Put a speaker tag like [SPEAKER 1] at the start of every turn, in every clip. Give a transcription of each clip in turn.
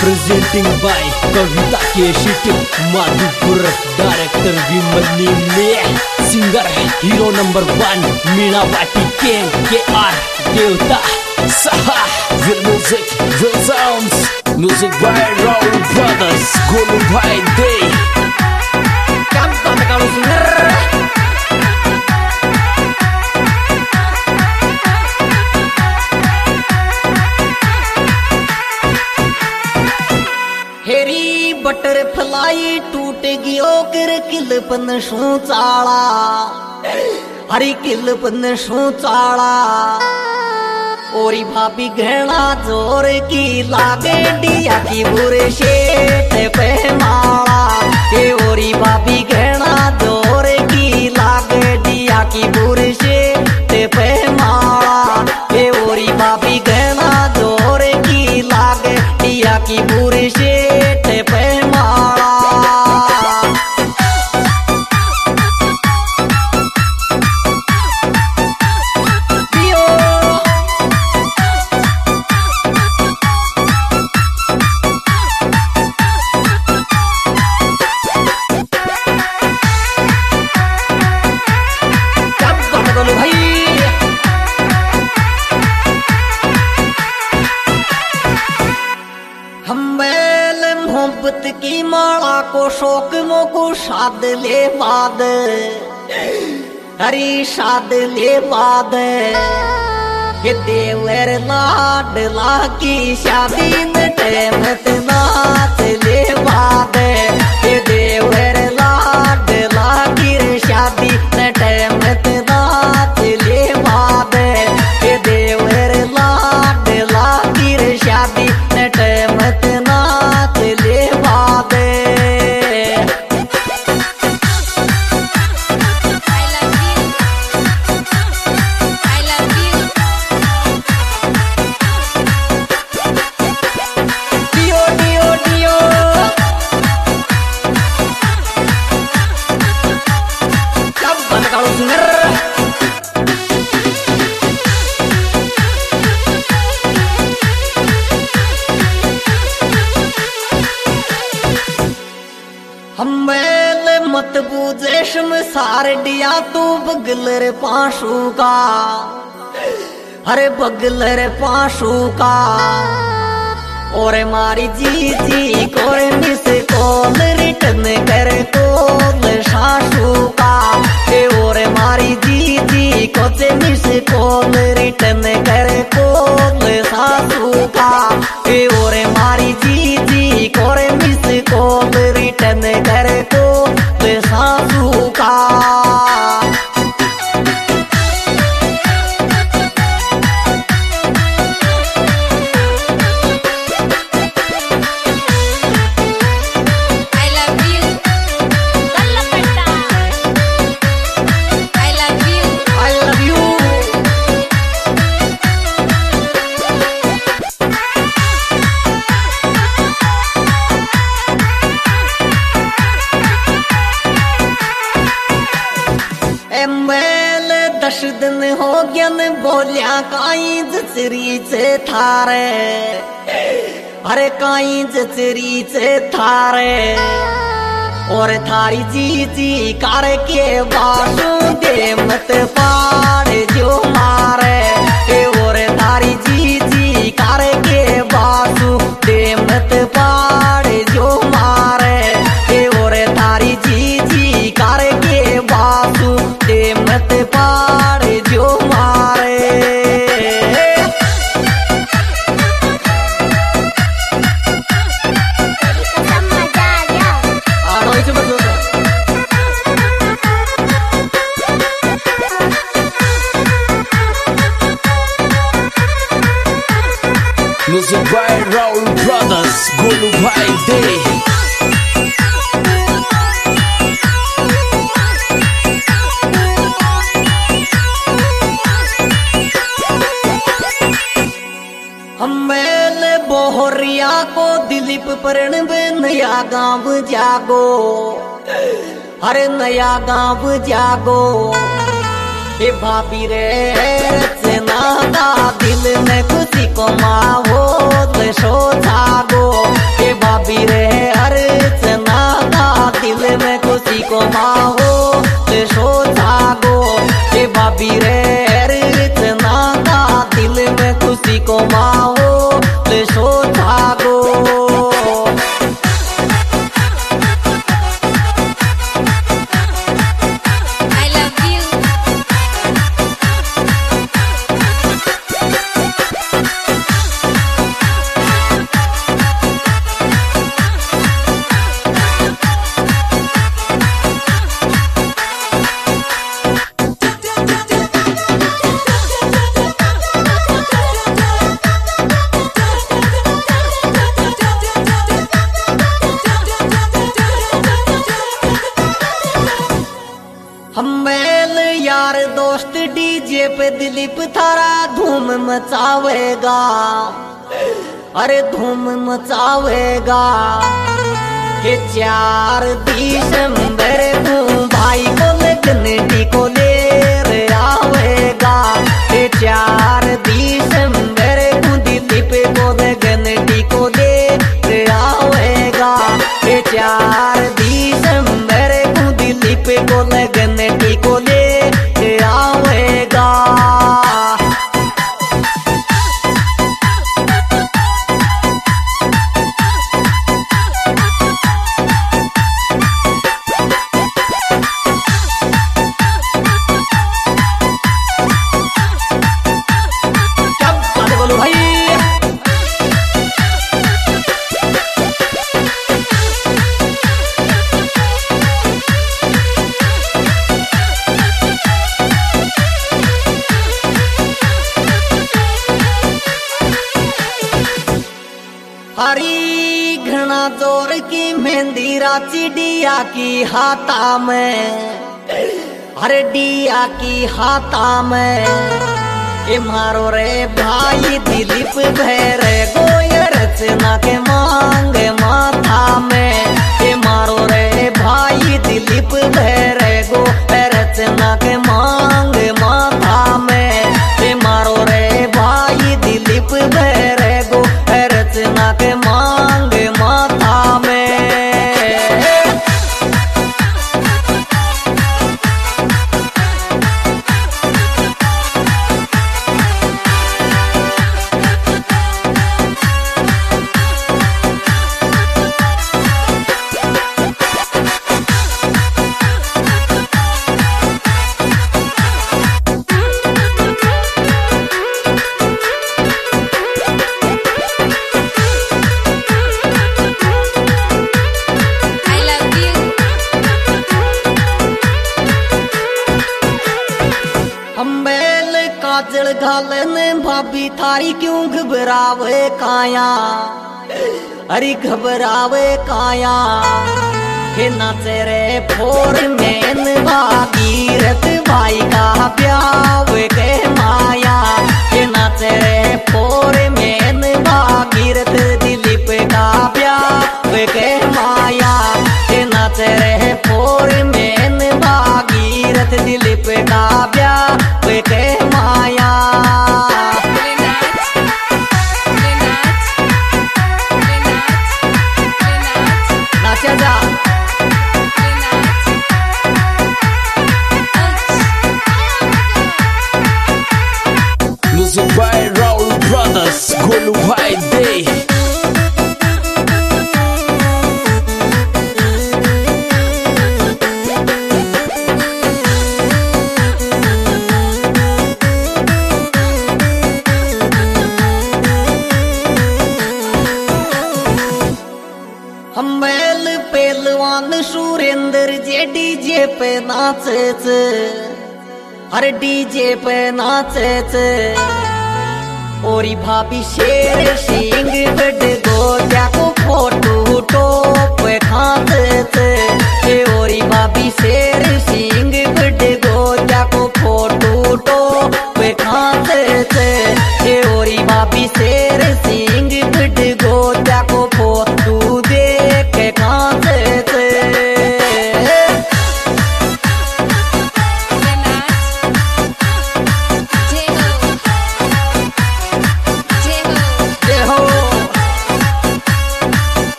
[SPEAKER 1] Presenting by Kavita केशिट Madhupur, director Vimal निमले, singer hero number 1 Meena वाटी के आर देवता सहा, will music will sounds, music by Rahul brothers, Golu भाई दे काम करते कालू सिंगर
[SPEAKER 2] बटरफ्लाई टूट गयो कर किलपन शू चाला, हरी किलपन शू चाला ओरी भाभी घना जोर की लागे डिया की बुरे शेठ पे माला, ये ओरी भाभी घना जोर की लागे डिया की बुरे शेठ पे माला, ये ओरी भाभी घना जोर की लागे डिया की बुरे शेठ पे माला। मोहब्बत की माला को शौक मोको शाद ले बाद, हरी शाद ले बाद, ये देवर लाडला की शादी न टेमत नाच ले बाद, ये देवर लाडला की शादी न टेमत नाच ले बाद, ये देवर लाडला की शादी न टेमत नाच ले बाद। मत बूझे शमसार डिया तू बगलर पाशू का, अरे बगलर पाशू का और मारी जी जी कोरे मिस कॉल रिटर्न कर कॉल सासू का, और मारी जी जी कोचे मिस कॉल रिटर्न कर कॉल सासू का, और मारी जी जी कोरे मिस कॉल रिटर्न कर कॉल सासू का। दस दिन हो गया न बोलिया काई जचरी से थारे, अरे काई जचरी से थारे और थारी जी जी कार के बासु दे मत पाड़े जो मारे, और थारी जी जी कार के बासु दे मत पाड़े जो मारे, और थारी जी जी कार के बासु दे मत पाड़े जो मारे।
[SPEAKER 1] Music by Rahul brothers, Golu भाई दे
[SPEAKER 2] बोहरिया को दिलीप प्रणब नया गाँव जागो, अरे नया गाँव जागो, ए भाभी रे रचना का दिल दिल में खुशी को माहौल शो जागो के भाभी रे अर्चना का दिल में खुशी को माहौल शो जागो के भाभी रे अर्चना का दिल में खुशी को माहौल शो जागो। हम मेल यार दोस्त डीजे पे दिलीप थारा धूम मचावेगा, अरे धूम मचावेगा के 4 दिसंबर को भाई को लगने को ले रे आवेगा के 4 दिसंबर को दिलीप को लगने को ले रे आवेगा के 4 दिसंबर को दिलीप को लगने को ले आवेगा। क्या बात बोलो भाई। हरी घना जोर की मेहंदी राची डिया की हाथा में, अरे डिया की हाथा में ए मारो रे भाई दिलीप भैरे गोय रचना के मांग माथा में ए मारो रे भाई दिलीप भैरे गो रचना के मांग माथा में ए मारो रे भाई दिलीप भैरे गो रचना के मांग माथा में। काजल घालने भाभी थारी क्यों घबरावे काया, अरे घबरावे काया हे नाचे रे फोर में भागीरथ भाई का ब्याह के माया हे नाचे रे फोर में भागीरथ दिलीप का ब्याह के माया हे नाचे रे फोर में भागीरथ दिलीप का ब्याह के माया। नाचा जा
[SPEAKER 1] Music by Raul Brothers, Golu Bhai Day.
[SPEAKER 2] मेल पहलवान सुरेंद्र जे डीजे पे नाचे, अरे डीजे पे नाचे ओरी भाभी शेर सिंह बड़ गोजा को फोटो टोप खाते ओरी भाभी शेर सिंह बड़ गोजा को फोटो टोप खाते ओरी भाभी शेर सिंह बड़ गोजा को फोटो देख खाते।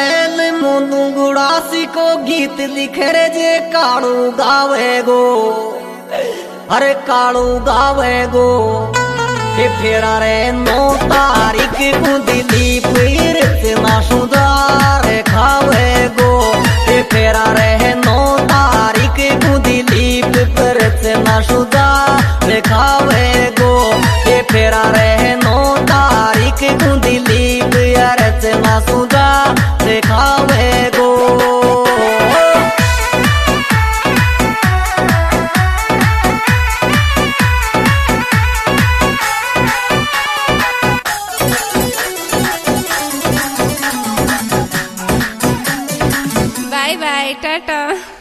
[SPEAKER 2] मेल मोनू गुड़ासी को गीत लिखे रे जे कालू गावे गो, अरे कालू गावे गो। ये फेरा रे 9 तारीख को दिलीप रचना सुधार खावे गो। ये फेरा रे 9 तारीख को दिलीप रचना सुधार खावे गो। ये फेरा रे 9 तारीख को दिलीप रचना सुधार खावे गो।
[SPEAKER 3] By by Tata.